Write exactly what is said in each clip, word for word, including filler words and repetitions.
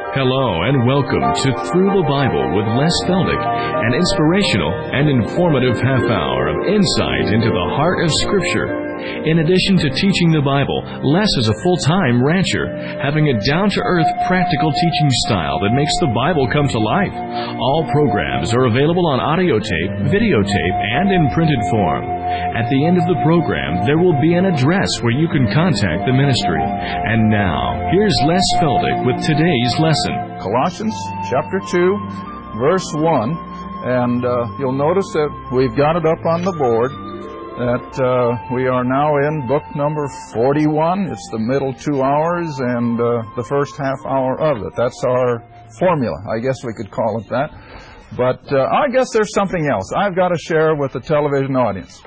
Hello and welcome to Through the Bible with Les Feldick, an inspirational and informative half hour of insight into the heart of Scripture. In addition to teaching the Bible, Les is a full-time rancher, having a down-to-earth, practical teaching style that makes the Bible come to life. All programs are available on audio tape, videotape, and in printed form. At the end of the program, there will be an address where you can contact the ministry. And now, here's Les Feldick with today's lesson. Colossians chapter two, verse one. And uh, you'll notice that we've got it up on the board. That uh, we are now in book number forty-one. It's the middle two hours and uh, the first half hour of it. That's our formula. I guess we could call it that. But uh, I guess there's something else I've got to share with the television audience.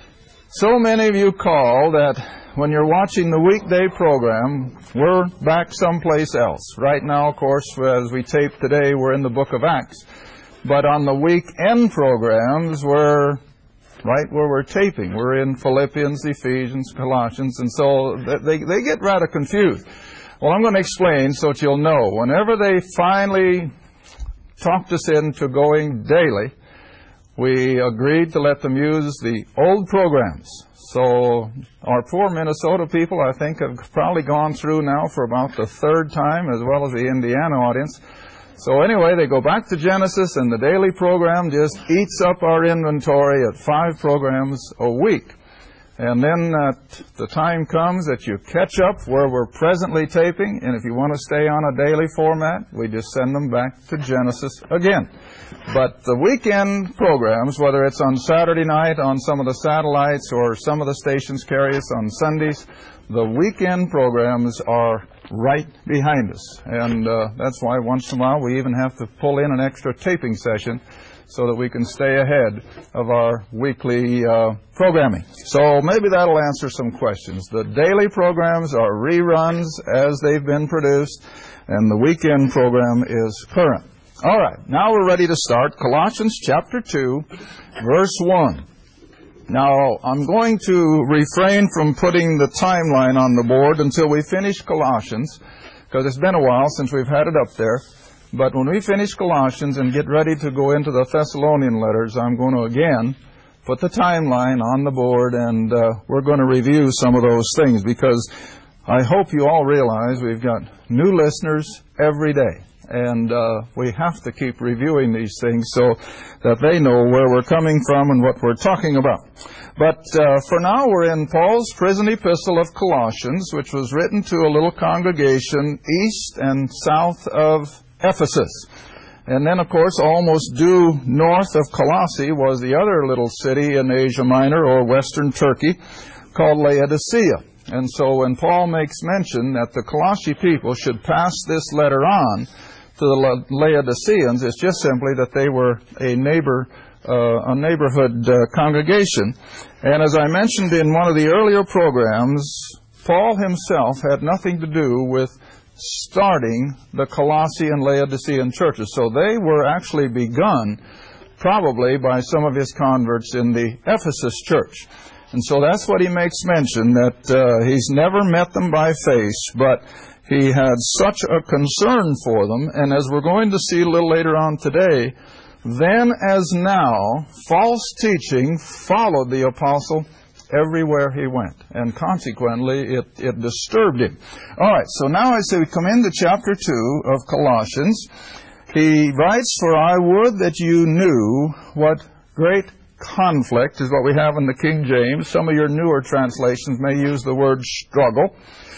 So many of you call that when you're watching the weekday program, we're back someplace else. Right now, of course, as we tape today, we're in the book of Acts. But on the weekend programs, we're right where we're taping. We're in Philippians, Ephesians, Colossians, and so they, they get rather confused. Well, I'm going to explain so that you'll know. Whenever they finally talked us into going daily, we agreed to let them use the old programs. So our poor Minnesota people, I think, have probably gone through now for about the third time, as well as the Indiana audience. So anyway, they go back to Genesis, and the daily program just eats up our inventory at five programs a week. And then uh, the time comes that you catch up where we're presently taping, and if you want to stay on a daily format, we just send them back to Genesis again. But the weekend programs, whether it's on Saturday night on some of the satellites or some of the stations carry us on Sundays, the weekend programs are right behind us. And uh, that's why once in a while we even have to pull in an extra taping session so that we can stay ahead of our weekly uh, programming. So maybe that'll answer some questions. The daily programs are reruns as they've been produced, and the weekend program is current. All right, now we're ready to start. Colossians chapter two, verse one. Now, I'm going to refrain from putting the timeline on the board until we finish Colossians, because it's been a while since we've had it up there. But when we finish Colossians and get ready to go into the Thessalonian letters, I'm going to again put the timeline on the board, and uh, we're going to review some of those things, because I hope you all realize we've got new listeners every day. And uh, we have to keep reviewing these things so that they know where we're coming from and what we're talking about. But uh, for now, we're in Paul's prison epistle of Colossians, which was written to a little congregation east and south of Ephesus. And then, of course, almost due north of Colossae was the other little city in Asia Minor, or Western Turkey, called Laodicea. And so when Paul makes mention that the Colossae people should pass this letter on to the Laodiceans, it's just simply that they were a neighbor, uh, a neighborhood uh, congregation. And as I mentioned in one of the earlier programs, Paul himself had nothing to do with starting the Colossae and Laodicean churches. So they were actually begun probably by some of his converts in the Ephesus church. And so that's what he makes mention, that uh, he's never met them by face, but he had such a concern for them. And as we're going to see a little later on today, then as now, false teaching followed the apostle everywhere he went. And consequently, it, it disturbed him. All right, so now I say we come into chapter two of Colossians. He writes, "For I would that you knew what great conflict," is what we have in the King James. Some of your newer translations may use the word struggle,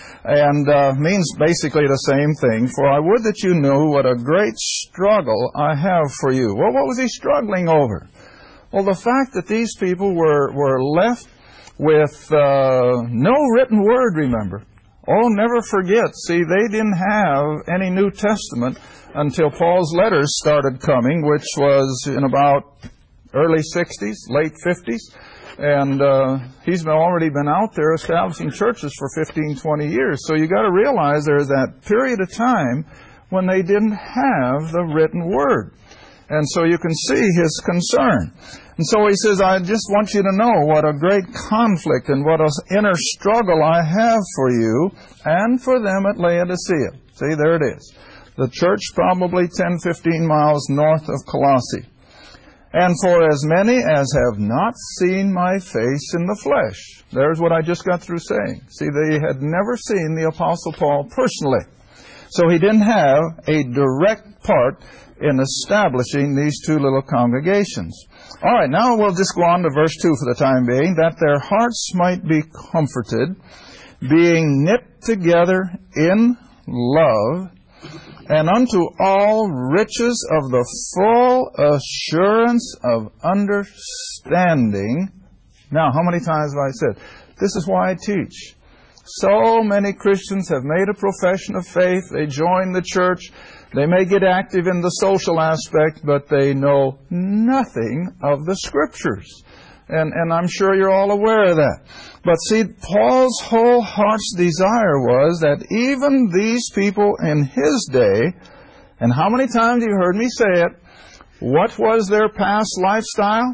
and uh, means basically the same thing. "For I would that you knew what a great struggle I have for you." Well, what was he struggling over? Well, the fact that these people were, were left with uh, no written word, remember. Oh, never forget. See, they didn't have any New Testament until Paul's letters started coming, which was in about early sixties, late fifties. And uh, he's been, already been out there establishing churches for fifteen, twenty years. So you got to realize there's that period of time when they didn't have the written word. And so you can see his concern. And so he says, I just want you to know what a great conflict and what an inner struggle I have for you and for them at Laodicea. See, there it is. The church probably ten, fifteen miles north of Colossae. And for as many as have not seen my face in the flesh. There's what I just got through saying. See, they had never seen the Apostle Paul personally. So he didn't have a direct part in establishing these two little congregations. All right, now we'll just go on to verse two for the time being. That their hearts might be comforted, being knit together in love, and unto all riches of the full assurance of understanding. Now, how many times have I said, this is why I teach. So many Christians have made a profession of faith. They join the church. They may get active in the social aspect, but they know nothing of the Scriptures. And, and I'm sure you're all aware of that. But see, Paul's whole heart's desire was that even these people in his day, and how many times you heard me say it, what was their past lifestyle?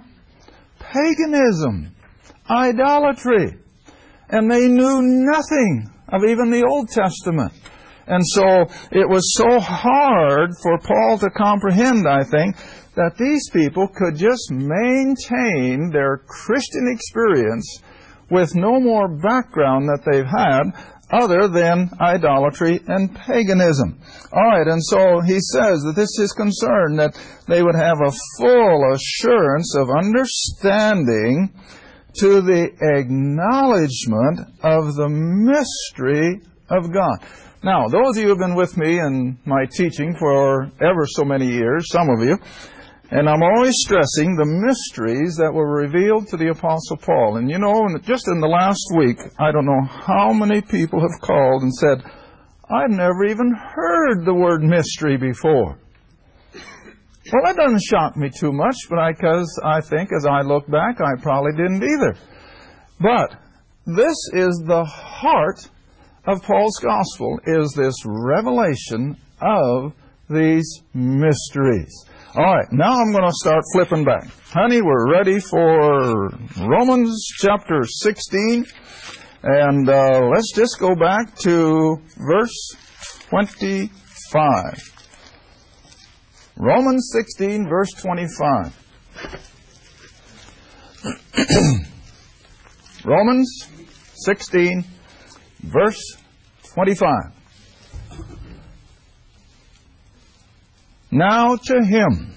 Paganism, idolatry. And they knew nothing of even the Old Testament. And so it was so hard for Paul to comprehend, I think, that these people could just maintain their Christian experience with no more background that they've had other than idolatry and paganism. All right, and so he says that this is concerned that they would have a full assurance of understanding to the acknowledgement of the mystery of God. Now, those of you who have been with me in my teaching for ever so many years, some of you, and I'm always stressing the mysteries that were revealed to the Apostle Paul. And you know, just in the last week, I don't know how many people have called and said, I've never even heard the word mystery before. Well, that doesn't shock me too much, but because I think as I look back, I probably didn't either. But this is the heart of Paul's gospel, is this revelation of these mysteries. All right, now I'm going to start flipping back. Honey, we're ready for Romans chapter sixteen. And uh, let's just go back to verse twenty-five. Romans sixteen, verse twenty-five. Romans sixteen, verse twenty-five. Now to him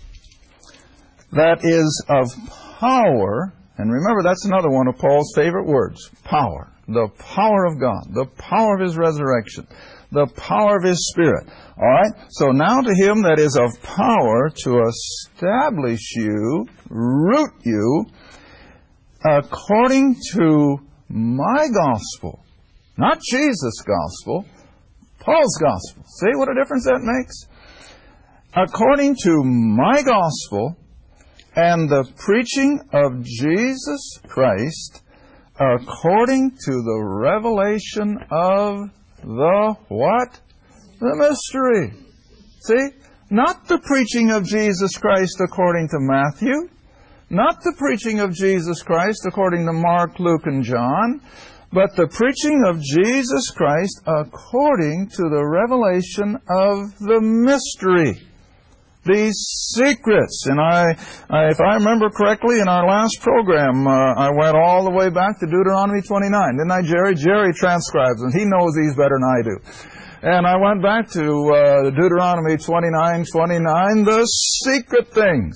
that is of power, and remember that's another one of Paul's favorite words, power. The power of God, the power of His resurrection, the power of His Spirit. All right? So now to him that is of power to establish you, root you, according to my gospel. Not Jesus' gospel, Paul's gospel. See what a difference that makes? According to my gospel and the preaching of Jesus Christ, according to the revelation of the what? The mystery. See? Not the preaching of Jesus Christ according to Matthew. Not the preaching of Jesus Christ according to Mark, Luke, and John. But the preaching of Jesus Christ according to the revelation of the mystery. These secrets. And I, I, if I remember correctly, in our last program, uh, I went all the way back to Deuteronomy twenty-nine. Didn't I, Jerry? Jerry transcribes, and he knows these better than I do. And I went back to uh, Deuteronomy twenty-nine twenty-nine. The secret things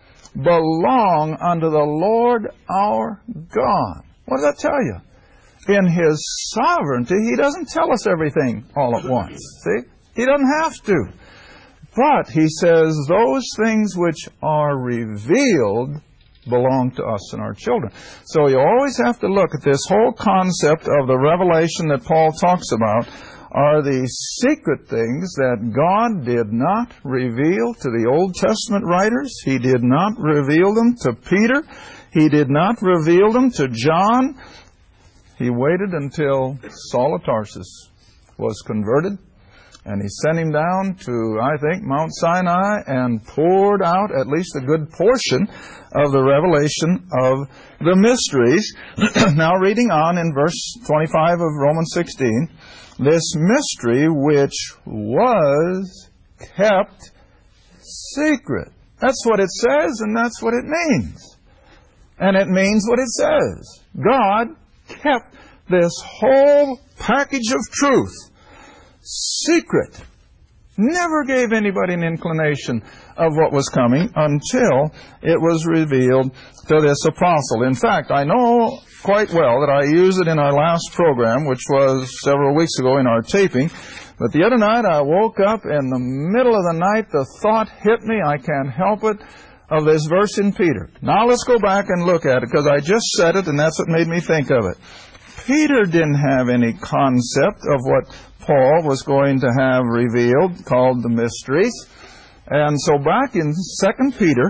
belong unto the Lord our God. What does that tell you? In His sovereignty, He doesn't tell us everything all at once. See? He doesn't have to. But He says those things which are revealed belong to us and our children. So you always have to look at this whole concept of the revelation that Paul talks about are the secret things that God did not reveal to the Old Testament writers. He did not reveal them to Peter. He did not reveal them to John. He waited until Saul of Tarsus was converted. And He sent him down to, I think, Mount Sinai and poured out at least a good portion of the revelation of the mysteries. Now reading on in verse twenty-five of Romans sixteen, this mystery which was kept secret. That's what it says, and that's what it means. And it means what it says. God kept this whole package of truth secret. Never gave anybody an inclination of what was coming until it was revealed to this apostle. In fact, I know quite well that I used it in our last program, which was several weeks ago in our taping. But the other night I woke up in the middle of the night, the thought hit me, I can't help it, of this verse in Peter. Now let's go back and look at it, because I just said it and that's what made me think of it. Peter didn't have any concept of what Paul was going to have revealed, called the mysteries. And so back in Second Peter,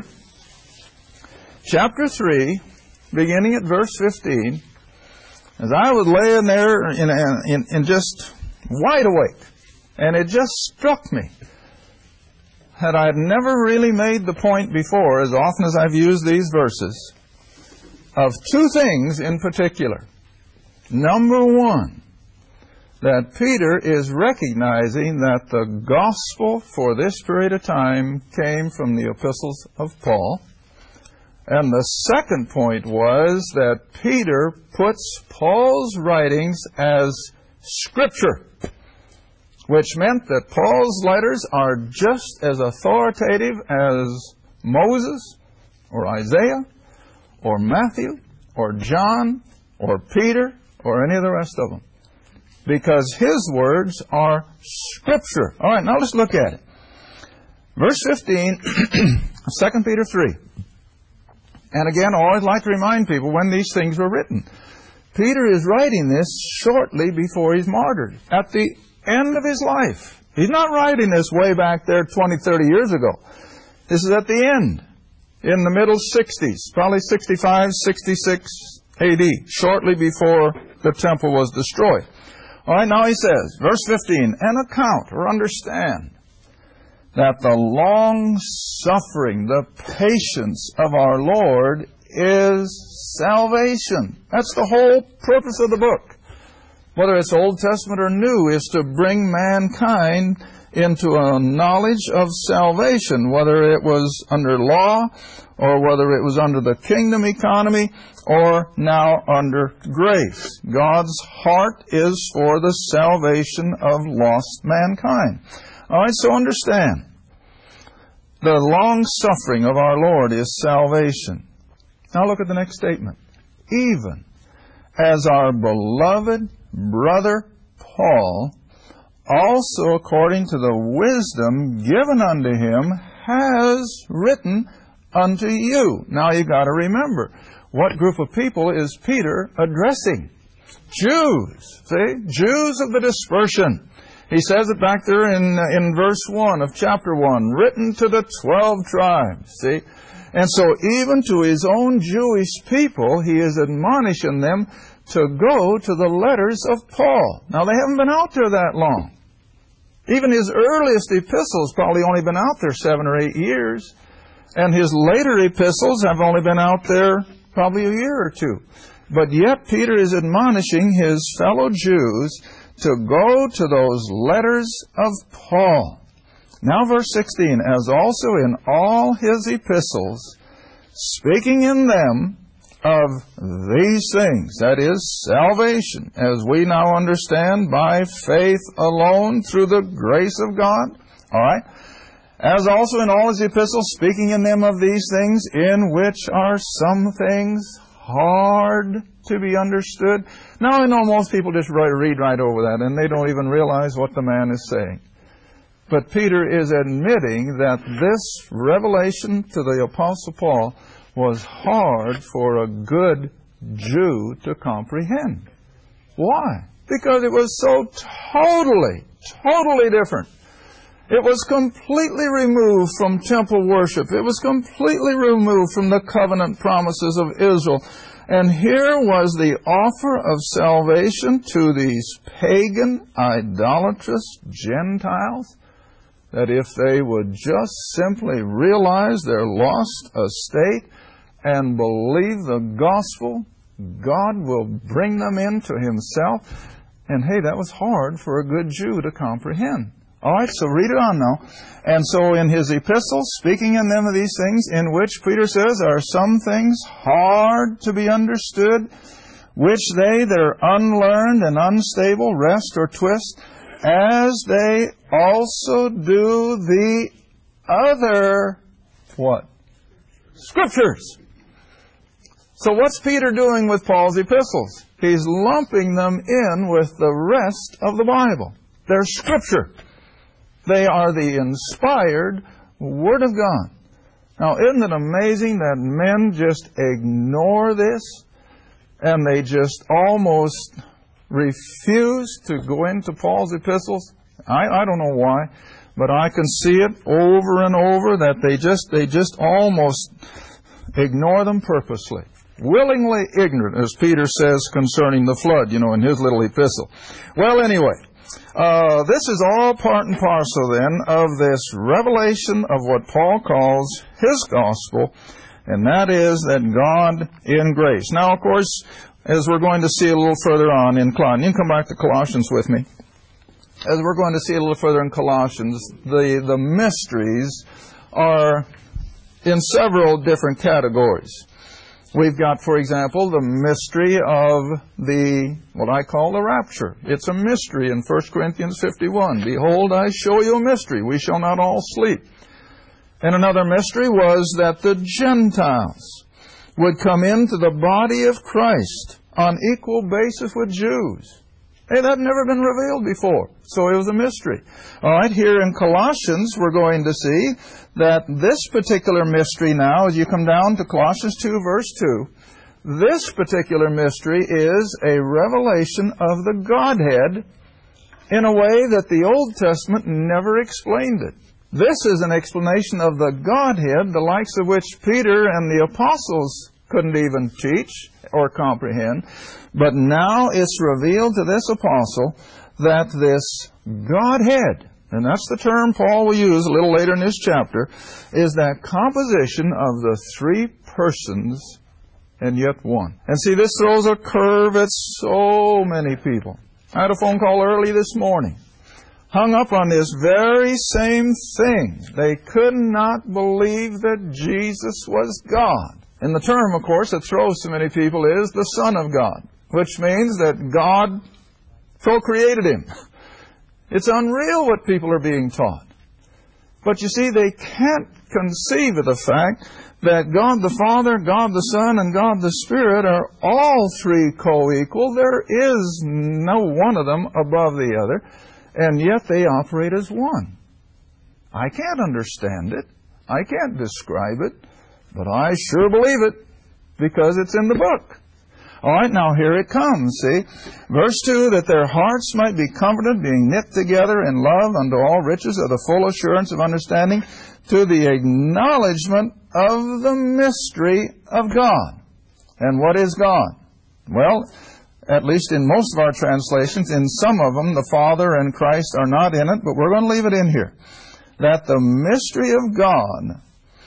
chapter three, beginning at verse fifteen, as I was laying there in, in, in just wide awake, and it just struck me that I had never really made the point before, as often as I've used these verses, of two things in particular. Number one, that Peter is recognizing that the gospel for this period of time came from the epistles of Paul. And the second point was that Peter puts Paul's writings as Scripture, which meant that Paul's letters are just as authoritative as Moses or Isaiah or Matthew or John or Peter or any of the rest of them, because his words are Scripture. All right, now let's look at it. Verse fifteen, Second Peter three. And again, I always like to remind people when these things were written. Peter is writing this shortly before he's martyred, at the end of his life. He's not writing this way back there twenty, thirty years ago. This is at the end, in the middle sixties, probably sixty-five, sixty-six A D, shortly before the temple was destroyed. All right, now he says, verse fifteen, and account or understand that the long suffering, the patience of our Lord is salvation. That's the whole purpose of the book, whether it's Old Testament or New, is to bring mankind into a knowledge of salvation, whether it was under law or whether it was under the kingdom economy or now under grace. God's heart is for the salvation of lost mankind. All right, so understand. The long suffering of our Lord is salvation. Now look at the next statement. Even as our beloved brother Paul, also according to the wisdom given unto him, has written unto you. Now you've got to remember, what group of people is Peter addressing? Jews. See? Jews of the dispersion. He says it back there in, in verse one of chapter one, written to the twelve tribes. See? And so even to his own Jewish people, he is admonishing them to go to the letters of Paul. Now, they haven't been out there that long. Even his earliest epistles probably only been out there seven or eight years. And his later epistles have only been out there probably a year or two. But yet Peter is admonishing his fellow Jews to go to those letters of Paul. Now verse sixteen, as also in all his epistles, speaking in them of these things, that is, salvation, as we now understand by faith alone through the grace of God. All right? As also in all his epistles, speaking in them of these things, in which are some things hard to be understood. Now I know most people just read right over that, and they don't even realize what the man is saying. But Peter is admitting that this revelation to the Apostle Paul was hard for a good Jew to comprehend. Why? Because it was so totally, totally different. It was completely removed from temple worship. It was completely removed from the covenant promises of Israel. And here was the offer of salvation to these pagan, idolatrous Gentiles, that if they would just simply realize their lost estate and believe the gospel, God will bring them into Himself. And hey, that was hard for a good Jew to comprehend. All right, so read it on now. And so in his epistles, speaking in them of these things, in which Peter says are some things hard to be understood, which they that are unlearned and unstable wrest or twist, as they also do the other, what? Scriptures. So what's Peter doing with Paul's epistles? He's lumping them in with the rest of the Bible. They're Scripture. They are the inspired Word of God. Now, isn't it amazing that men just ignore this and they just almost refuse to go into Paul's epistles? I, I don't know why, but I can see it over and over that they just they just almost ignore them purposely. Willingly ignorant, as Peter says concerning the flood, you know, in his little epistle. Well, anyway, uh, this is all part and parcel then of this revelation of what Paul calls his gospel, and that is that God in grace. Now, of course, as we're going to see a little further on in Colossians, you can come back to Colossians with me. As we're going to see a little further in Colossians, the, the mysteries are in several different categories. We've got, for example, the mystery of the, what I call the rapture. It's a mystery in First Corinthians fifty-one. Behold, I show you a mystery. We shall not all sleep. And another mystery was that the Gentiles would come into the body of Christ on equal basis with Jews. Hey, that had never been revealed before. So it was a mystery. All right, here in Colossians, we're going to see that this particular mystery now, as you come down to Colossians two, verse two, this particular mystery is a revelation of the Godhead in a way that the Old Testament never explained it. This is an explanation of the Godhead, the likes of which Peter and the apostles couldn't even teach or comprehend. But now it's revealed to this apostle that this Godhead, and that's the term Paul will use a little later in this chapter, is that composition of the three persons and yet one. And see, this throws a curve at so many people. I had a phone call early this morning, hung up on this very same thing. They could not believe that Jesus was God. And the term, of course, that throws so many people is the Son of God, which means that God procreated Him. It's unreal what people are being taught. But you see, they can't conceive of the fact that God the Father, God the Son, and God the Spirit are all three co-equal. There is no one of them above the other, and yet they operate as one. I can't understand it. I can't describe it. But I sure believe it, because it's in the book. All right, now here it comes, see. Verse two, that their hearts might be comforted, being knit together in love unto all riches of the full assurance of understanding, to the acknowledgement of the mystery of God. And what is God? Well, at least in most of our translations, in some of them, the Father and Christ are not in it, but we're going to leave it in here. That the mystery of God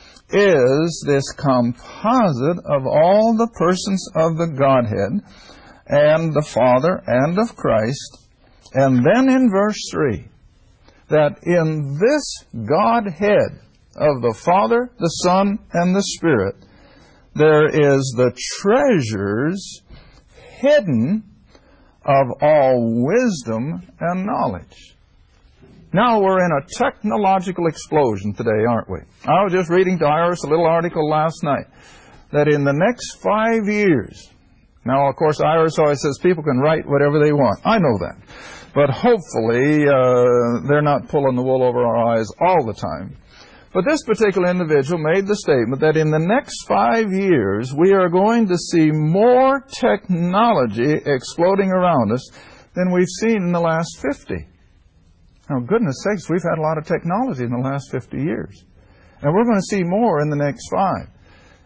is this composite of all the persons of the Godhead and the Father and of Christ. And then in verse three, that in this Godhead of the Father, the Son, and the Spirit, there is the treasures hidden of all wisdom and knowledge. Now we're in a technological explosion today, aren't we? I was just reading to Iris a little article last night that in the next five years, now of course Iris always says people can write whatever they want. I know that. But hopefully uh, they're not pulling the wool over our eyes all the time. But this particular individual made the statement that in the next five years we are going to see more technology exploding around us than we've seen in the last fifty. Now, goodness sakes, we've had a lot of technology in the last fifty years. And we're going to see more in the next five.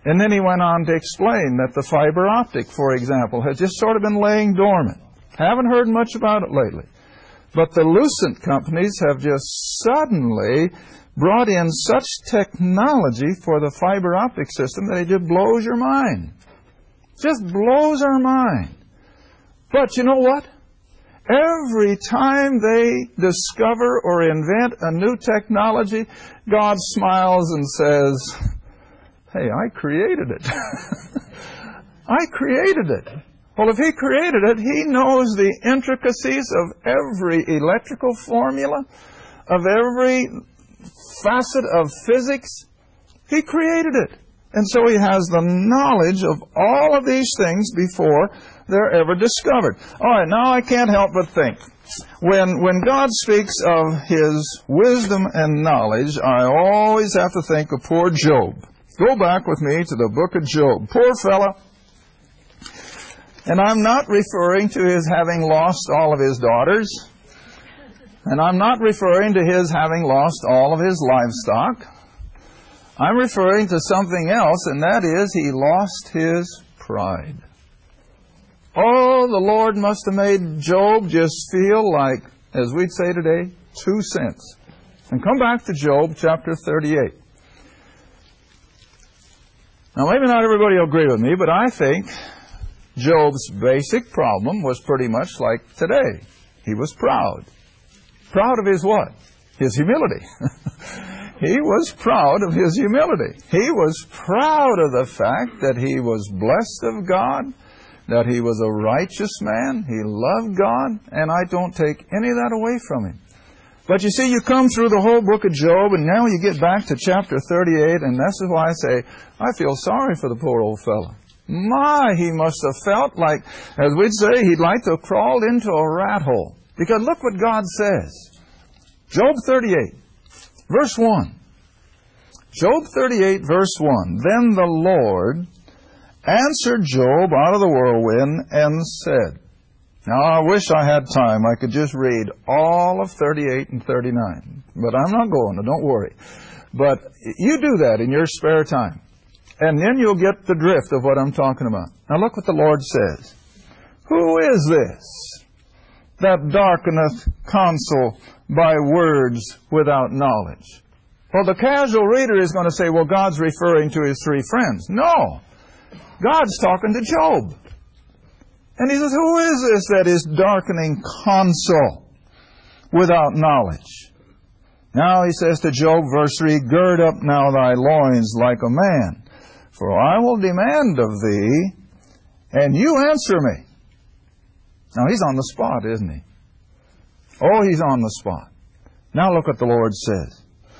And then he went on to explain that the fiber optic, for example, has just sort of been laying dormant. Haven't heard much about it lately. But the Lucent companies have just suddenly brought in such technology for the fiber optic system that it just blows your mind. Just blows our mind. But you know what? Every time they discover or invent a new technology, God smiles and says, hey, I created it. I created it. Well, if He created it, He knows the intricacies of every electrical formula, of every facet of physics. He created it. And so He has the knowledge of all of these things before they're ever discovered. All right, now I can't help but think. When, when God speaks of His wisdom and knowledge, I always have to think of poor Job. Go back with me to the book of Job. Poor fella. And I'm not referring to his having lost all of his daughters. And I'm not referring to his having lost all of his livestock. I'm referring to something else, and that is he lost his pride. Oh, the Lord must have made Job just feel like, as we'd say today, two cents. And come back to Job chapter thirty-eight. Now, maybe not everybody will agree with me, but I think Job's basic problem was pretty much like today. He was proud. Proud of his what? His humility. He was proud of his humility. He was proud of the fact that he was blessed of God, that he was a righteous man, he loved God, and I don't take any of that away from him. But you see, you come through the whole book of Job, and now you get back to chapter thirty-eight, and this is why I say, I feel sorry for the poor old fellow. My, he must have felt like, as we'd say, he'd like to have crawled into a rat hole. Because look what God says. Job thirty-eight, verse one. Job thirty-eight, verse one. Then the Lord answered Job out of the whirlwind and said. Now, I wish I had time. I could just read all of thirty-eight and thirty-nine. But I'm not going to, don't worry. But you do that in your spare time. And then you'll get the drift of what I'm talking about. Now look what the Lord says. Who is this that darkeneth counsel by words without knowledge? Well, the casual reader is going to say, well, God's referring to his three friends. No. God's talking to Job. And he says, who is this that is darkening counsel without knowledge? Now he says to Job, verse three, gird up now thy loins like a man, for I will demand of thee, and you answer me. Now he's on the spot, isn't he? Oh, he's on the spot. Now look what the Lord says.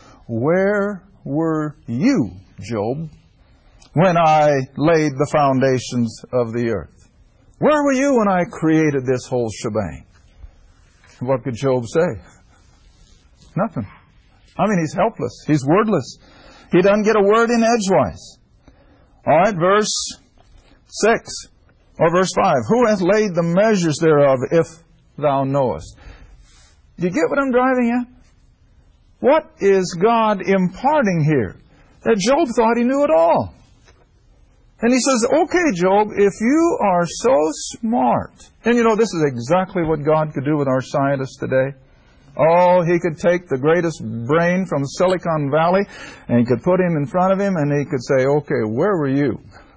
Where were you, Job, when I laid the foundations of the earth? Where were you when I created this whole shebang? What could Job say? Nothing. I mean, he's helpless. He's wordless. He doesn't get a word in edgewise. All right, verse six, or verse five. Who hath laid the measures thereof, if thou knowest? Do you get what I'm driving at? What is God imparting here? That Job thought he knew it all. And he says, okay, Job, if you are so smart, and you know, this is exactly what God could do with our scientists today. Oh, he could take the greatest brain from Silicon Valley, and he could put him in front of him, and he could say, okay, where were you?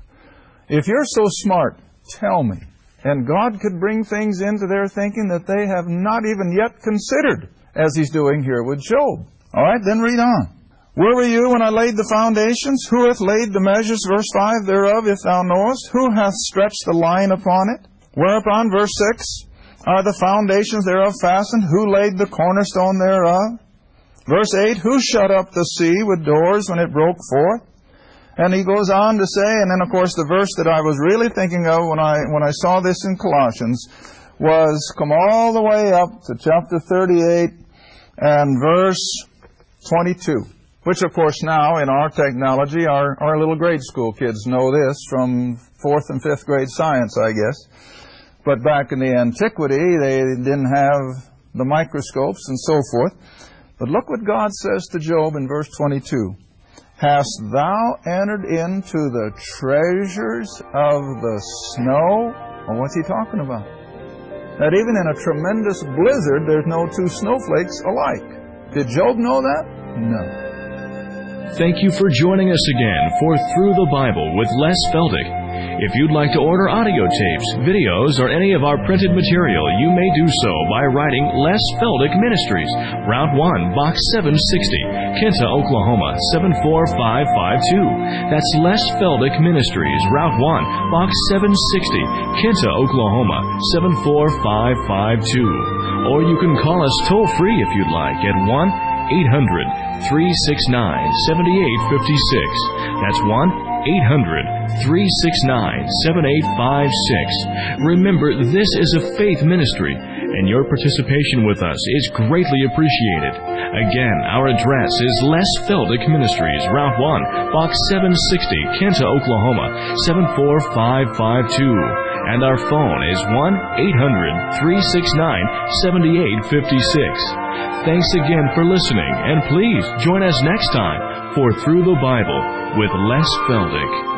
If you're so smart, tell me. And God could bring things into their thinking that they have not even yet considered, as he's doing here with Job. All right, then read on. Where were you when I laid the foundations? Who hath laid the measures, verse five, thereof, if thou knowest? Who hath stretched the line upon it? Whereupon, verse six, are the foundations thereof fastened? Who laid the cornerstone thereof? Verse eight, who shut up the sea with doors when it broke forth? And he goes on to say, and then of course the verse that I was really thinking of when I when I saw this in Colossians was, come all the way up to chapter thirty-eight and verse twenty-two. Which, of course, now in our technology, our, our little grade school kids know this from fourth and fifth grade science, I guess. But back in the antiquity, they didn't have the microscopes and so forth. But look what God says to Job in verse twenty-two. Hast thou entered into the treasures of the snow? Well, what's he talking about? That even in a tremendous blizzard, there's no two snowflakes alike. Did Job know that? No. Thank you for joining us again for Through the Bible with Les Feldick. If you'd like to order audio tapes, videos, or any of our printed material, you may do so by writing Les Feldick Ministries, Route one, Box seven sixty, Kinta, Oklahoma, seven four five five two. That's Les Feldick Ministries, Route one, Box seven sixty, Kinta, Oklahoma, seven four five five two. Or you can call us toll-free if you'd like at one eight hundred, three six nine, seven eight five six. That's one eight hundred, three six nine, seven eight five six. Remember, this is a faith ministry, and your participation with us is greatly appreciated. Again, our address is Les Feldick Ministries, Route one, Box seven sixty, Kinta, Oklahoma, seven four five five two. And our phone is one eight hundred, three six nine, seven eight five six. Thanks again for listening, and please join us next time for Through the Bible with Les Feldick.